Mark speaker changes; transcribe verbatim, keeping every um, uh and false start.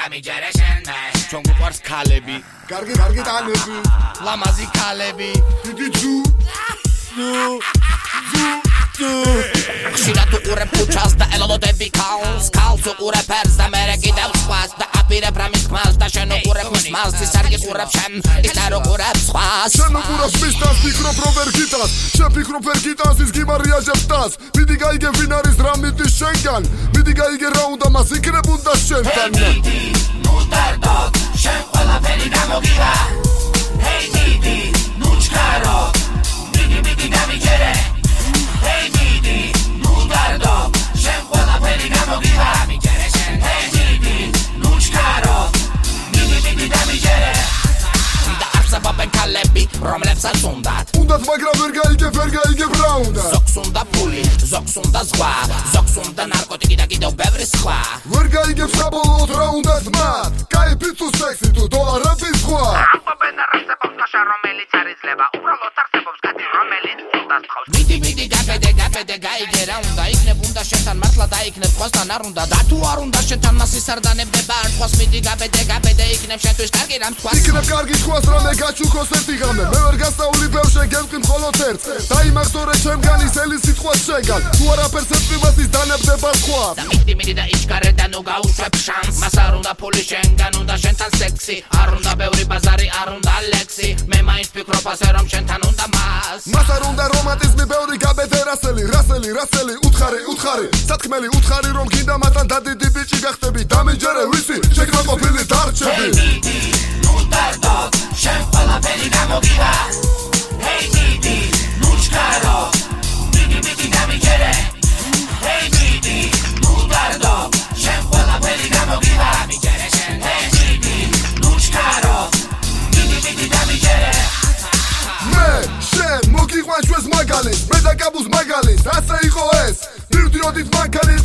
Speaker 1: დამიჯერე შენმე
Speaker 2: ჩვენ გვყვარს ქალები
Speaker 3: კარგი კარგი ტანები
Speaker 2: ლამაზი ქალები
Speaker 3: დიდი ძუ
Speaker 2: ხშირად უყურებ ქუჩას და ელოდები ქალს ქალს უყურებ ფერს და მერე კიდევ სხვას და აპირებ რამის ხმას და შენ უყურებ მის მას ის არ გიყურებ შენ ის არ უყურებს სხვას
Speaker 3: შენ უყურებ მისთან ფიქრობ რომ ვერ გიტანს შენ ფიქრობ ვერ გიტანს ის გიმარიაჟებს დას მიდი გაიგე ვინ არის რა მიდის შენგან მიდი გაიგე რა უნდა მას იქნებ უნდა შენთან
Speaker 1: მიდი ნუ დარდოთ შენ ყველაფერი გამოგირა ჰეი მიდი ნუ ჩქარო მიდი მიდი დამიჯერე ჰეი მიდი ნუ დარდოთ შენ ყველაფერი გამოგირა დამიჯერე შენ ჰეი მიდი ნუ ჩქარო მიდი მიდი დამიჯერე
Speaker 2: და არსებობენ ქალები რომლებსაც უნდათ
Speaker 3: უნდათ მაგრამ ვერ გაიგებ ვერ გაიგებ რა უნდა
Speaker 2: ზოგს უნდა ფული ზოგს უნდა ზღვა ზოგს უნდა ნარკოტიკი და კიდევ ბევრი სხვა
Speaker 3: ვერ გაიგებ საბოლოოდ რა უნდათ მათ კაიფი თუ სექსი თუ დოლარები სხვა
Speaker 1: ამბობენ არსებობს კაშა რომელიც არ იძლება უბრალოდ არსებობს კაცი რომელიც უნდა სთხოვს
Speaker 2: მიდი მიდი გაბედე გაბედე გაიგე რა უნდა იქნებ უნდა შენთან მართლა დაიქნებ სხვასთან არ უნდა და თუ არ უნდა შენთან მას ის არ დანებდება არ სხვას მიდი გაბედე გაბედე იქნებ შენთვის კარგი რამ სხვას
Speaker 3: იქნებ კარგი სხვას რამე გაჩუქოს ერთი ღამე მე ვერ გასწავლი ბევრ შეგემყი მხოლოდ ერთს დაიმახსოვრე ჩემგან ის ელი სიტყვას შეგან თუ არაფერს ეთქვი ის დანებდება სხვა
Speaker 2: და მიდი მიდი და იჩქარე და ნუ გაუშვებ შანს მას არ უნდა ფული შენგან უნდა შენთან სექსი არ უნდა ბევრი ბაზარი არ უნდა ლექსი მე მაინც ფიქრობ ასე რომ შენთან უნდა მას
Speaker 3: მას არ უნდა რომანტიზმი ბევრი გაბედე რასელი რასელი რასელი უთხარი უთხარი სათქმელი უთხარი რომ გინდა მათთან დადიდი ბიჭი გახდები დამიჯერე ვიცი შეგრაყოფილი დარჩები
Speaker 1: მიდი ნუ დარდოთ შენ ყველაფერი გამოგირა ჰეი მიდი ნუ ჩქარო მიდი მიდი დამიჯერე ჰეი მიდი ნუ დარდოთ შენ ყველაფერი გამოგირა დამიჯერე შენ ჰეი მიდი ნუ ჩქარო მიდი მიდი დამიჯერე
Speaker 3: მე შენ მოგიყვან ჩვენს მაგალითს მე და კაბუს მაგალითს ასე იყო ეს მივდიოდით მანქანით